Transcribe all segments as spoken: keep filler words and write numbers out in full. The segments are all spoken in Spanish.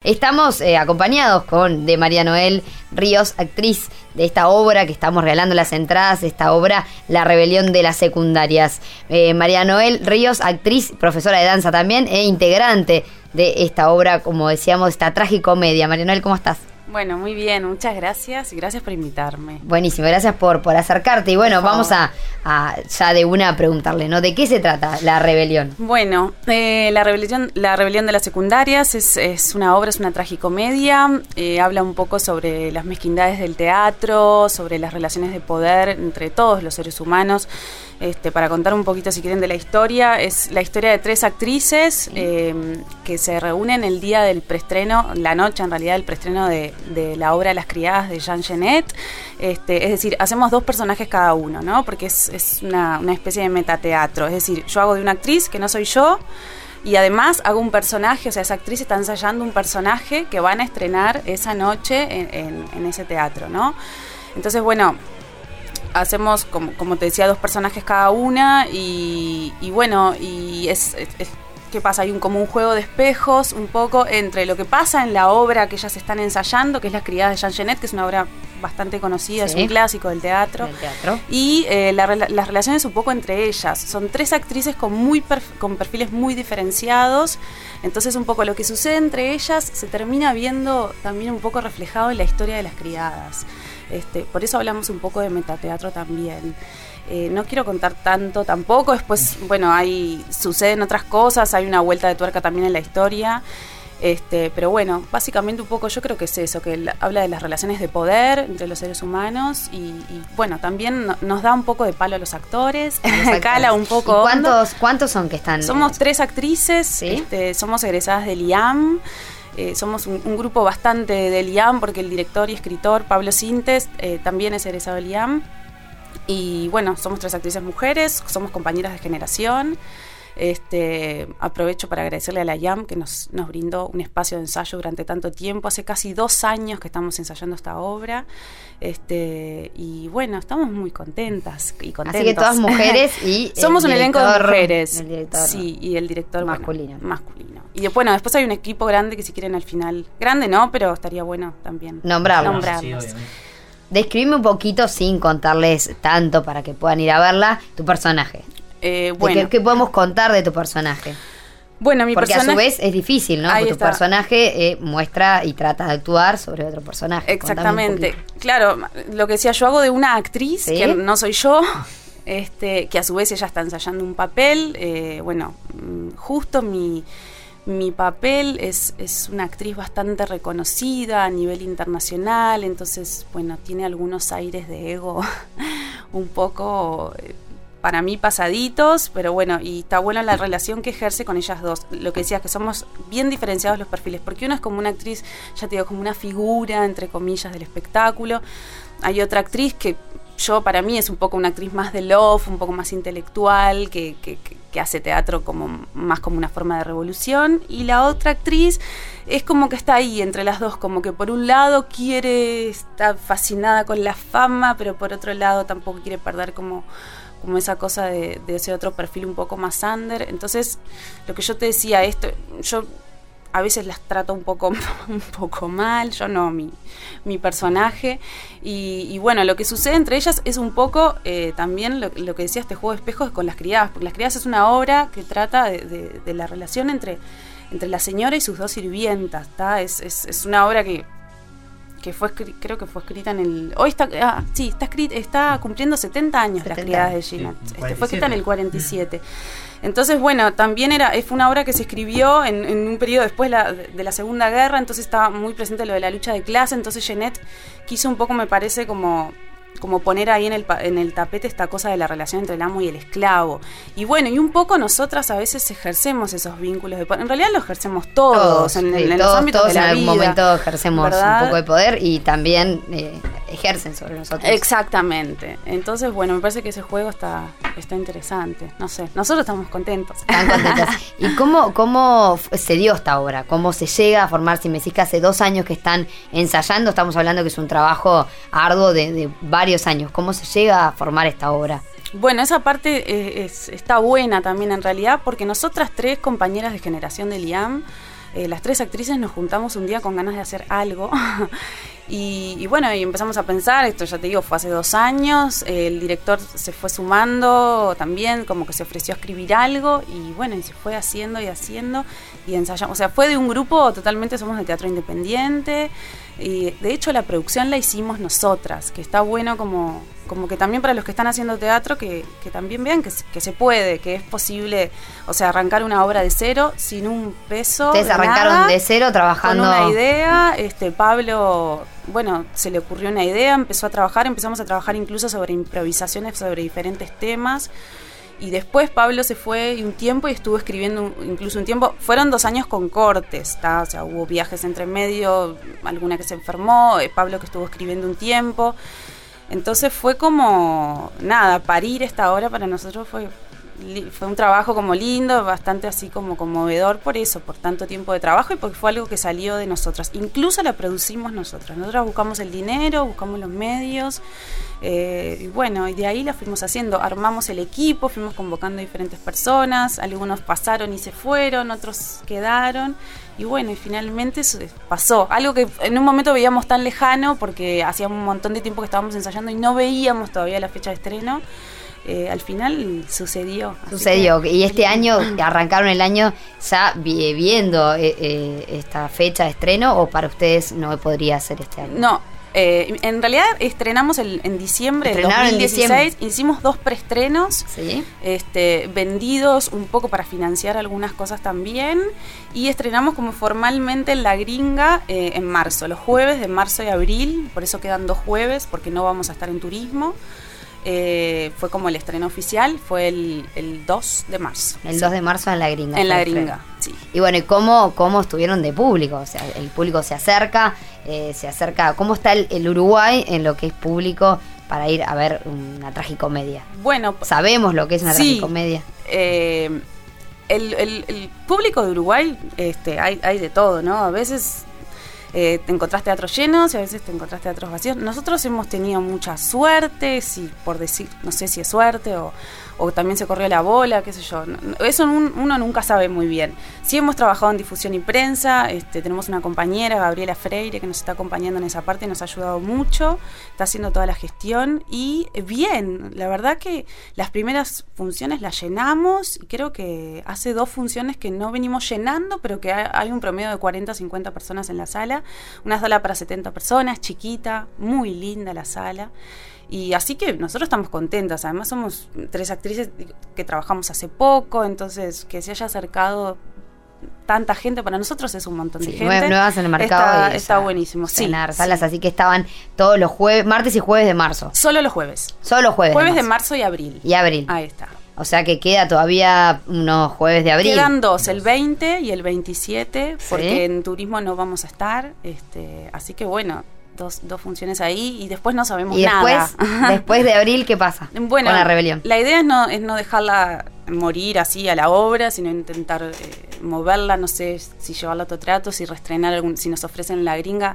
Estamos eh, acompañados con de María Noel Ríos, actriz de esta obra que estamos regalando las entradas, de esta obra La Rebelión de las Secundarias. Eh, María Noel Ríos, actriz, profesora de danza también e integrante de esta obra, como decíamos, esta tragicomedia. María Noel, ¿cómo estás? Bueno, muy bien, muchas gracias y gracias por invitarme. Buenísimo, gracias por, por acercarte. Y bueno, vamos a, a ya de una preguntarle, ¿no? ¿De qué se trata La Rebelión? Bueno, eh, la, rebelión, la Rebelión de las Secundarias es, es una obra, es una tragicomedia. Eh, habla un poco sobre las mezquindades del teatro, sobre las relaciones de poder entre todos los seres humanos. Este, para contar un poquito, si quieren, de la historia, es la historia de tres actrices eh, que se reúnen el día del preestreno, la noche en realidad del preestreno de, de la obra Las Criadas de Jean Genet. Este, es decir, hacemos dos personajes cada uno, ¿no? Porque es, es una, una especie de metateatro. Es decir, yo hago de una actriz que no soy yo, y además hago un personaje, o sea, esa actriz está ensayando un personaje que van a estrenar esa noche en, en, en ese teatro, ¿no? Entonces, bueno, hacemos, como, como te decía, dos personajes cada una y, y bueno, y es, es, es ¿qué pasa? Hay un, como un juego de espejos un poco entre lo que pasa en la obra que ellas están ensayando, que es Las Criadas de Jean Genet, que es una obra bastante conocida, sí, es un clásico del teatro, del teatro. Y eh, la, las relaciones un poco entre ellas. Son tres actrices con, muy perf- con perfiles muy diferenciados, entonces un poco lo que sucede entre ellas se termina viendo también un poco reflejado en la historia de Las Criadas. Este, por eso hablamos un poco de metateatro también. Eh, no quiero contar tanto tampoco, después, bueno, hay suceden otras cosas, hay una vuelta de tuerca también en la historia, este, pero bueno, básicamente un poco yo creo que es eso, que la, habla de las relaciones de poder entre los seres humanos y, y bueno, también no, nos da un poco de palo a los actores, nos cala un poco. ¿Y cuántos, cuántos son que están? Somos tres actrices, ¿sí? este, somos egresadas del I A M. Eh, somos un, un grupo bastante del I A M porque el director y escritor Pablo Sintes eh, también es egresado del I A M. Y bueno, somos tres actrices mujeres, somos compañeras de generación. Este, aprovecho para agradecerle a la I A M que nos, nos brindó un espacio de ensayo durante tanto tiempo. Hace casi dos años que estamos ensayando esta obra. Este, y bueno, estamos muy contentas y contentos. Así que todas mujeres y somos un elenco de mujeres. El director, sí, y el director masculino. Bueno, masculino. Y bueno, después hay un equipo grande que si quieren al final, grande no, pero estaría bueno también nombrarlos. nombrarlos. Sí, describime un poquito, sin contarles tanto para que puedan ir a verla, tu personaje. Eh, bueno. ¿Qué, ¿Qué podemos contar de tu personaje? Bueno, mi Porque personaje, a su vez es difícil, ¿no? Porque tu está. personaje eh, muestra y trata de actuar sobre otro personaje. Exactamente. Claro, lo que decía, yo hago de una actriz, ¿sí? que no soy yo, este, que a su vez ella está ensayando un papel. Eh, bueno, justo mi... Mi papel es, es una actriz bastante reconocida a nivel internacional, entonces, bueno, tiene algunos aires de ego un poco, eh, para mí, pasaditos, pero bueno, y está buena la relación que ejerce con ellas dos. Lo que decías, que somos bien diferenciados los perfiles, porque uno es como una actriz, ya te digo, como una figura, entre comillas, del espectáculo. Hay otra actriz que yo, para mí, es un poco una actriz más de love, un poco más intelectual, que, que, que hace teatro como más como una forma de revolución. Y la otra actriz es como que está ahí entre las dos, como que por un lado quiere, está fascinada con la fama, pero por otro lado tampoco quiere perder como, como esa cosa de, de ese otro perfil un poco más under. Entonces, lo que yo te decía, esto, yo a veces las trato un poco, un poco mal, yo no, mi, mi personaje. Y, y bueno, lo que sucede entre ellas es un poco eh, también lo, lo que decía este juego de espejos con Las Criadas, porque Las Criadas es una obra que trata de, de, de la relación entre, entre la señora y sus dos sirvientas, ¿tá? Es, es, es una obra que, que fue creo que fue escrita en el... Hoy está, ah, sí, está escrita, está cumpliendo setenta años Las Criadas de Jeanette. Sí, este, fue escrita en el cuarenta y siete. Entonces, bueno, también era fue una obra que se escribió en, en un periodo después la, de la Segunda Guerra, entonces estaba muy presente lo de la lucha de clase, entonces Jeanette quiso un poco, me parece, como... como poner ahí en el, en el tapete esta cosa de la relación entre el amo y el esclavo. Y bueno, y un poco nosotras a veces ejercemos esos vínculos de poder. En realidad lo ejercemos todos, todos en, sí, en todos, los ámbitos todos de la en algún vida, momento ejercemos, ¿verdad?, un poco de poder y también eh, ejercen sobre nosotros. Exactamente. Entonces, bueno, me parece que ese juego está, está interesante. No sé, nosotros estamos contentos. Están contentas. ¿Y cómo, cómo se dio esta obra? ¿Cómo se llega a formar? Si me decís que hace dos años que están ensayando, estamos hablando que es un trabajo arduo de, de varios años. ¿Cómo se llega a formar esta obra? Bueno, esa parte eh, es, está buena también en realidad, porque nosotras tres compañeras de generación del I A M eh, las tres actrices nos juntamos un día con ganas de hacer algo. Y, y bueno, y empezamos a pensar, esto ya te digo, fue hace dos años, eh, el director se fue sumando también, como que se ofreció a escribir algo, y bueno, y se fue haciendo y haciendo, y ensayamos, o sea, fue de un grupo, totalmente somos de teatro independiente, y de hecho la producción la hicimos nosotras, que está bueno como, como que también para los que están haciendo teatro, que, que también vean que, que se puede, que es posible, o sea, arrancar una obra de cero, sin un peso. Ustedes de arrancaron nada, de cero trabajando. Con una idea, este Pablo, bueno, se le ocurrió una idea, empezó a trabajar, empezamos a trabajar incluso sobre improvisaciones, sobre diferentes temas. Y después Pablo se fue un tiempo y estuvo escribiendo incluso un tiempo. Fueron dos años con cortes, ¿tá? O sea, hubo viajes entre medio, alguna que se enfermó, eh, Pablo que estuvo escribiendo un tiempo. Entonces fue como, nada, parir esta obra para nosotros fue, fue un trabajo como lindo, bastante así como conmovedor por eso, por tanto tiempo de trabajo y porque fue algo que salió de nosotras. Incluso la producimos nosotras. Nosotras buscamos el dinero, buscamos los medios. Eh, y bueno, y de ahí la fuimos haciendo, armamos el equipo, fuimos convocando a diferentes personas, algunos pasaron y se fueron, otros quedaron, y bueno, y finalmente eso pasó, algo que en un momento veíamos tan lejano, porque hacía un montón de tiempo que estábamos ensayando y no veíamos todavía la fecha de estreno. Eh, al final sucedió. Sucedió, que, y este año, arrancaron el año ya viendo eh, eh, esta fecha de estreno, o para ustedes no podría ser este año. No. Eh, en realidad estrenamos el, en diciembre del dos mil dieciséis, diciembre. Hicimos dos preestrenos, ¿sí? este, vendidos un poco para financiar algunas cosas también, y estrenamos como formalmente en La Gringa eh, en marzo, los jueves de marzo y abril, por eso quedan dos jueves, porque no vamos a estar en turismo. Eh, fue como el estreno oficial, fue el, el dos de marzo. El sí. dos de marzo en La Gringa. En La Gringa, sí. Y bueno, ¿y cómo, cómo estuvieron de público? O sea, el público se acerca, eh, se acerca. ¿Cómo está el, el Uruguay en lo que es público para ir a ver una tragicomedia? Bueno, sabemos lo que es una sí, tragicomedia. Eh, el, el, el público de Uruguay, este, hay, hay de todo, ¿no? A veces Eh, te encontrás teatros llenos y a veces te encontrás teatros vacíos. Nosotros hemos tenido mucha suerte, si por decir, no sé si es suerte o, o también se corrió la bola, qué sé yo. Eso uno nunca sabe muy bien. Sí hemos trabajado en difusión y prensa, este, tenemos una compañera, Gabriela Freire, que nos está acompañando en esa parte, nos ha ayudado mucho, está haciendo toda la gestión y bien, la verdad que las primeras funciones las llenamos y creo que hace dos funciones que no venimos llenando, pero que hay, hay un promedio de cuarenta a cincuenta personas en la sala. Una sala para setenta personas, chiquita, muy linda la sala. Y así que nosotros estamos contentas. Además somos tres actrices que trabajamos hace poco, entonces que se haya acercado tanta gente, para nosotros es un montón sí, de gente. Nuevas en el mercado. Está, está buenísimo. Sí, salas, sí. Así que estaban todos los jueves, martes y jueves de marzo. Solo los jueves. Solo los jueves. Jueves de marzo. de marzo y abril. Y abril. Ahí está. O sea que queda todavía unos jueves de abril. Quedan dos, el veinte y el veintisiete, porque ¿sí? En turismo no vamos a estar, este, así que bueno, dos, dos funciones ahí y después no sabemos ¿Y después, nada. Después de abril, ¿qué pasa? Bueno, con la rebelión. La idea es no, es no dejarla morir así a la obra, sino intentar eh, moverla, no sé si llevarla a otro trato, si reestrenar algún, si nos ofrecen La Gringa.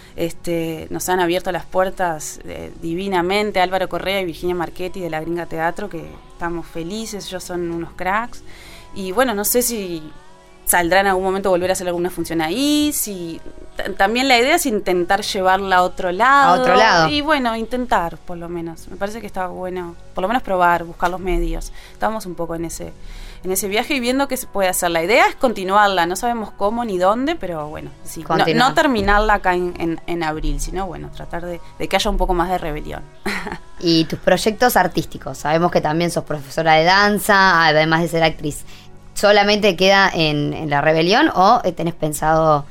Este, nos han abierto las puertas eh, divinamente Álvaro Correa y Virginia Marchetti de La Gringa Teatro, que estamos felices, ellos son unos cracks y bueno, no sé si saldrá en algún momento volver a hacer alguna función ahí, si t- también la idea es intentar llevarla a otro lado, a otro lado y bueno, intentar por lo menos, me parece que está bueno, por lo menos probar, buscar los medios, estamos un poco en ese en ese viaje y viendo qué se puede hacer. La idea es continuarla, no sabemos cómo ni dónde, pero bueno, sí, no, no terminarla acá en, en, en abril, sino bueno, tratar de, de que haya un poco más de rebelión. Y tus proyectos artísticos, sabemos que también sos profesora de danza, además de ser actriz, ¿solamente queda en, en La Rebelión o tenés pensado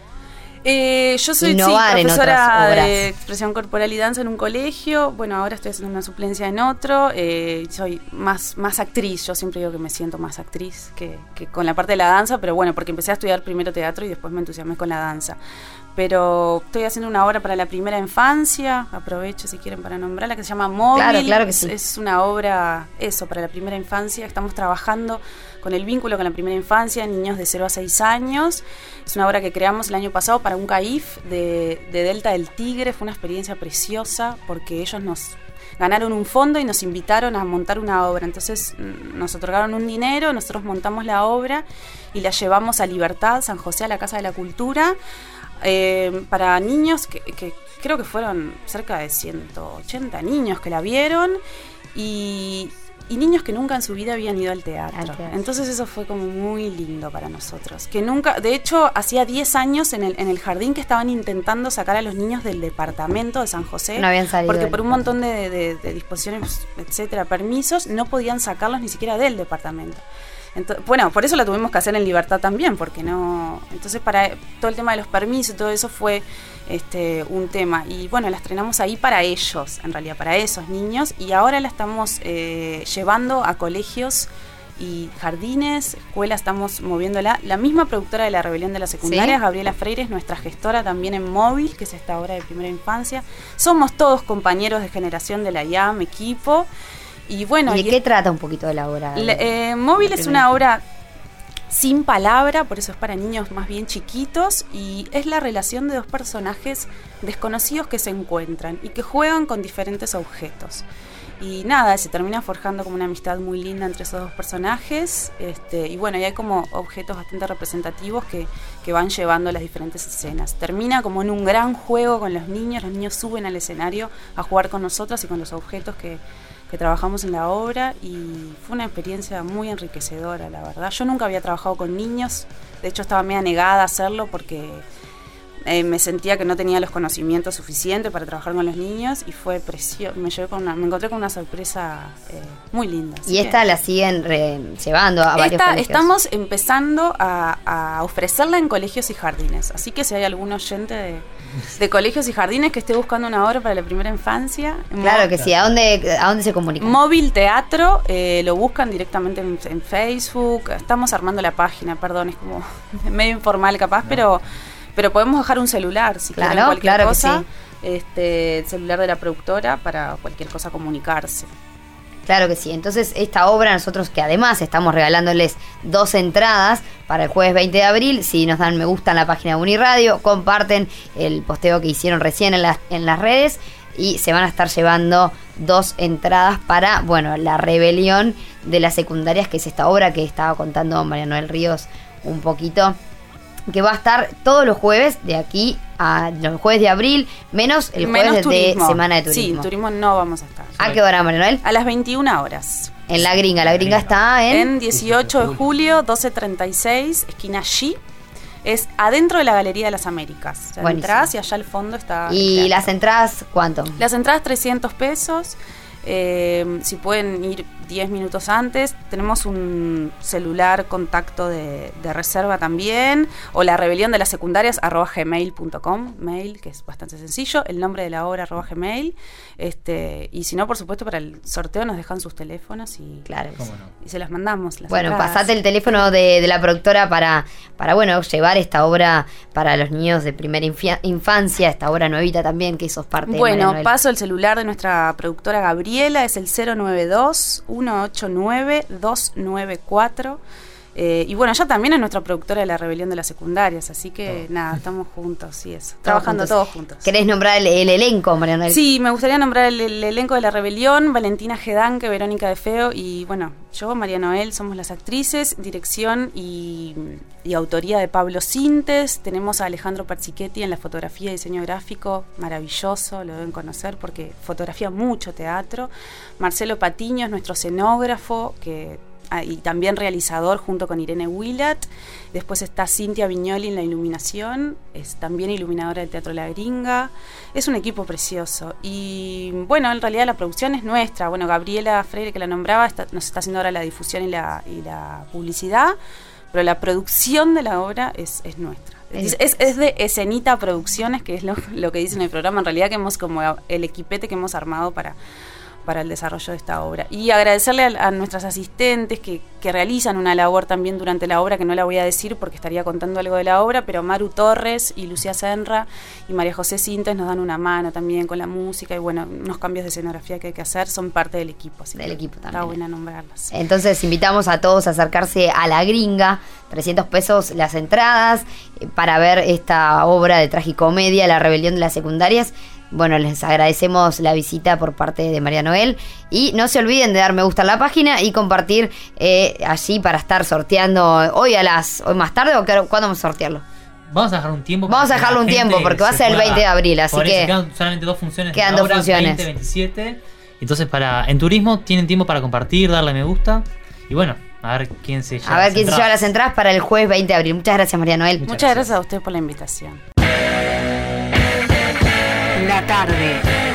Eh, yo soy sí, profesora de expresión corporal y danza en un colegio. Bueno, ahora estoy haciendo una suplencia en otro. Eh, soy más, más actriz. Yo siempre digo que me siento más actriz que, que con la parte de la danza, pero bueno, porque empecé a estudiar primero teatro y después me entusiasmé con la danza. Pero estoy haciendo una obra para la primera infancia, aprovecho si quieren para nombrarla, que se llama Móvil. Claro, claro que sí. Es, es una obra, eso, para la primera infancia. Estamos trabajando con el vínculo con la primera infancia, niños de cero a seis años. Es una obra que creamos el año pasado para un C A I F de, de Delta del Tigre. Fue una experiencia preciosa porque ellos nos... ganaron un fondo y nos invitaron a montar una obra. Entonces nos otorgaron un dinero, nosotros montamos la obra y la llevamos a Libertad, San José, a la Casa de la Cultura, eh, para niños que, que creo que fueron cerca de ciento ochenta niños que la vieron, y... y niños que nunca en su vida habían ido al teatro. al teatro. Entonces eso fue como muy lindo para nosotros. Que nunca, de hecho, hacía diez años en el, en el jardín que estaban intentando sacar a los niños del departamento de San José. No habían salido. Porque por un montón de, de, de disposiciones, etcétera, permisos, no podían sacarlos ni siquiera del departamento. Entonces, bueno, por eso la tuvimos que hacer en Libertad también, porque no... Entonces, para todo el tema de los permisos y todo eso fue este un tema. Y bueno, la estrenamos ahí para ellos, en realidad, para esos niños. Y ahora la estamos eh, llevando a colegios y jardines, escuelas, estamos moviéndola. La misma productora de La Rebelión de la Secundaria, ¿sí? Gabriela Freire, es nuestra gestora también en Móvil, que es esta obra de primera infancia. Somos todos compañeros de generación de la I A M, equipo. Y bueno, ¿y de y qué es, trata un poquito de la obra? Le, eh, Móvil es una obra sin palabra, por eso es para niños más bien chiquitos, y es la relación de dos personajes desconocidos que se encuentran y que juegan con diferentes objetos. Y nada, se termina forjando como una amistad muy linda entre esos dos personajes, este, y bueno, y hay como objetos bastante representativos que, que van llevando las diferentes escenas. Termina como en un gran juego con los niños, los niños suben al escenario a jugar con nosotros y con los objetos que que trabajamos en la obra, y fue una experiencia muy enriquecedora, la verdad. Yo nunca había trabajado con niños, de hecho estaba media negada a hacerlo porque eh, me sentía que no tenía los conocimientos suficientes para trabajar con los niños, y fue precioso. Me llevé con una, me encontré con una sorpresa eh, muy linda. ¿Y esta que, la siguen re, llevando a varios esta, colegios? Estamos empezando a, a ofrecerla en colegios y jardines, así que si hay algún oyente de de colegios y jardines que esté buscando una obra para la primera infancia. Claro Móvil, que sí. ¿A dónde, a dónde se comunican? Móvil Teatro, eh, lo buscan directamente en, en Facebook. Estamos armando la página, perdón, es como medio informal capaz, no. pero pero podemos dejar un celular si claro, quieren cualquier claro cosa. Que sí. Este, el celular de la productora para cualquier cosa comunicarse. Claro que sí. Entonces, esta obra, nosotros que además estamos regalándoles dos entradas para el jueves veinte de abril, si nos dan me gusta en la página de Uniradio, comparten el posteo que hicieron recién en las, en las redes, y se van a estar llevando dos entradas para, bueno, La Rebelión de las Secundarias, que es esta obra que estaba contando María Noel Ríos un poquito, que va a estar todos los jueves de aquí a los jueves de abril, menos el jueves menos de Semana de Turismo. Sí, turismo no vamos a estar. ¿A qué hora, María Noel? A las veintiuna horas. En La Gringa. La Gringa está en... En dieciocho de julio, doce treinta y seis, esquina G. Es adentro de la Galería de las Américas. O sea, entras y allá al fondo está... ¿Y las entradas cuánto? Las entradas trescientos pesos. Eh, si pueden ir diez minutos antes, tenemos un celular contacto de, de reserva también, o la rebelión de las secundarias arroba gmail punto com, mail, que es bastante sencillo, el nombre de la obra arroba gmail, este, y si no, por supuesto, para el sorteo nos dejan sus teléfonos y, claro, no? y se las mandamos. Las bueno, entradas. Pasate el teléfono de, de la productora para, para bueno, llevar esta obra para los niños de primera infi- infancia, esta obra nuevita también, que sos parte bueno, de María Noel. Paso el celular de nuestra productora Gabriela, es el cero nueve dos, uno ocho nueve, dos nueve cuatro. Eh, y bueno, ella también es nuestra productora de La Rebelión de las Secundarias, así que oh. nada, estamos juntos, sí, eso, todos trabajando juntos. todos juntos. ¿Querés nombrar el, el elenco, María Noel? Sí, me gustaría nombrar el, el elenco de La Rebelión: Valentina Gedanque, Verónica de Feo y bueno, yo, María Noel, somos las actrices, dirección y, y autoría de Pablo Sintes. Tenemos a Alejandro Persichetti en la fotografía y diseño gráfico, maravilloso, lo deben conocer porque fotografía mucho teatro. Marcelo Patiño es nuestro escenógrafo, que Ah, y también realizador junto con Irene Willett. Después está Cintia Viñoli en la iluminación, es también iluminadora del Teatro La Gringa. Es un equipo precioso y bueno, en realidad la producción es nuestra. Bueno, Gabriela Freire, que la nombraba, está, nos está haciendo ahora la difusión y la, y la publicidad, pero la producción de la obra es, es nuestra. Es, es, es de Escenita Producciones, que es lo, lo que dice en el programa, en realidad, que hemos como el equipete que hemos armado para para el desarrollo de esta obra. Y agradecerle a, a nuestras asistentes que, que realizan una labor también durante la obra, que no la voy a decir porque estaría contando algo de la obra, pero Maru Torres y Lucía Senra y María José Sintes nos dan una mano también con la música y bueno, unos cambios de escenografía que hay que hacer, son parte del equipo. Así del equipo también. Está buena nombrarlos. Entonces invitamos a todos a acercarse a La Gringa, trescientos pesos las entradas, eh, para ver esta obra de tragicomedia, La rebelión de las secundarias. Bueno, les agradecemos la visita por parte de María Noel y no se olviden de dar me gusta a la página y compartir eh, allí para estar sorteando hoy a las hoy más tarde o cuándo vamos a sortearlo. Vamos a dejar un tiempo. Vamos a dejarlo un tiempo porque va a ser el veinte de abril, así que eso, quedan solamente dos funciones. Quedan dos funciones. veinte, veintisiete. Entonces para en turismo tienen tiempo para compartir, darle me gusta y bueno, a ver quién se lleva. A ver quién se lleva las entradas para el jueves veinte de abril. Muchas gracias, María Noel. Muchas, Muchas gracias. gracias a usted por la invitación. La tarde.